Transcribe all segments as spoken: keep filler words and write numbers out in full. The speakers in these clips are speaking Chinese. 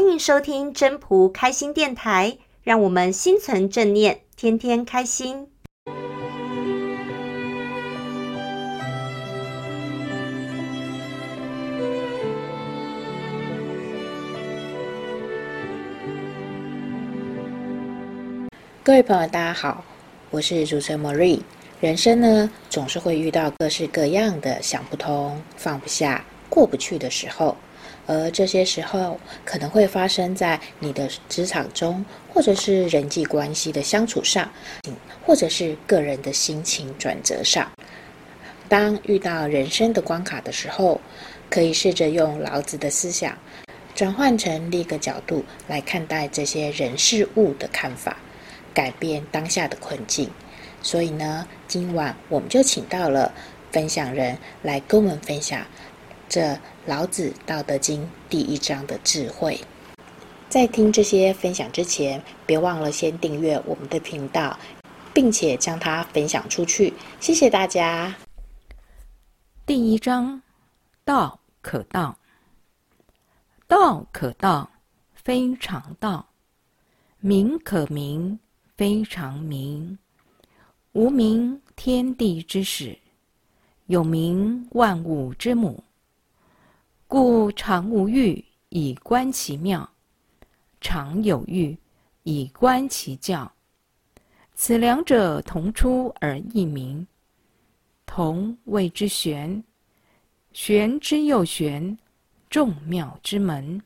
欢迎收听真仆开心电台，让我们心存正念，天天开心。 各位朋友大家好，我是主持人 Marie。 人生呢总是会遇到各式各样的想不通、放不下、过不去的时候，而这些时候可能会发生在你的职场中，或者是人际关系的相处上，或者是个人的心情转折上。当遇到人生的关卡的时候，可以试着用老子的思想转换成另一个角度来看待这些人事物的看法，改变当下的困境。所以呢，今晚我们就请到了分享人来跟我们分享这老子道德经第一章的智慧。在听这些分享之前，别忘了先订阅我们的频道，并且将它分享出去，谢谢大家。 第一章，道可道，道可道，非常道；名可名，非常名。无名，天地之始；有名，万物之母。故常无欲，以观其妙；常有欲，以观其教。此两者，同出而异名。同谓之玄，玄之又玄，众妙之门。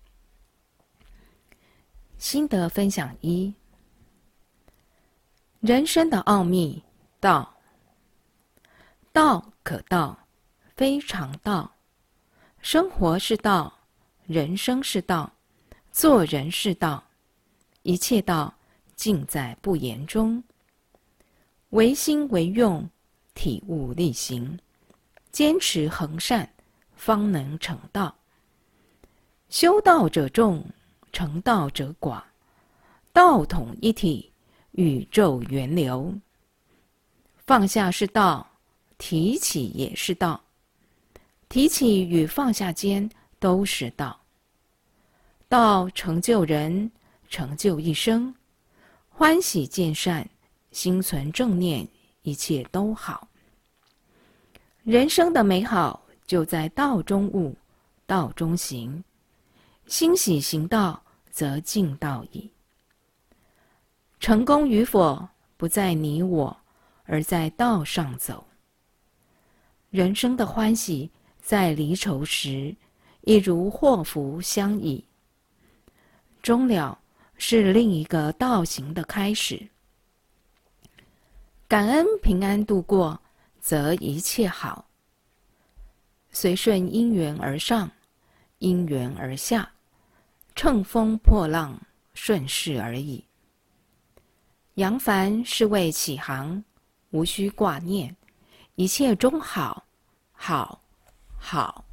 心得分享一：人生的奥秘，道。道可道，非常道。生活是道，人生是道，做人是道，一切道尽在不言中。唯心唯用，体悟力行，坚持恒善，方能成道。修道者众，成道者寡。道统一体，宇宙源流。放下是道，提起也是道。提起与放下间都是道。道成就人，成就一生。欢喜见善，心存正念，一切都好。人生的美好就在道中悟，道中行。欣喜行道，则尽道矣。成功与否，不在你我，而在道上走。人生的欢喜，在离愁时，亦如祸福相倚。终了，是另一个道行的开始。感恩平安度过，则一切好。随顺因缘而上，因缘而下，乘风破浪，顺势而已。扬帆是为起航，无需挂念，一切终好，好，好。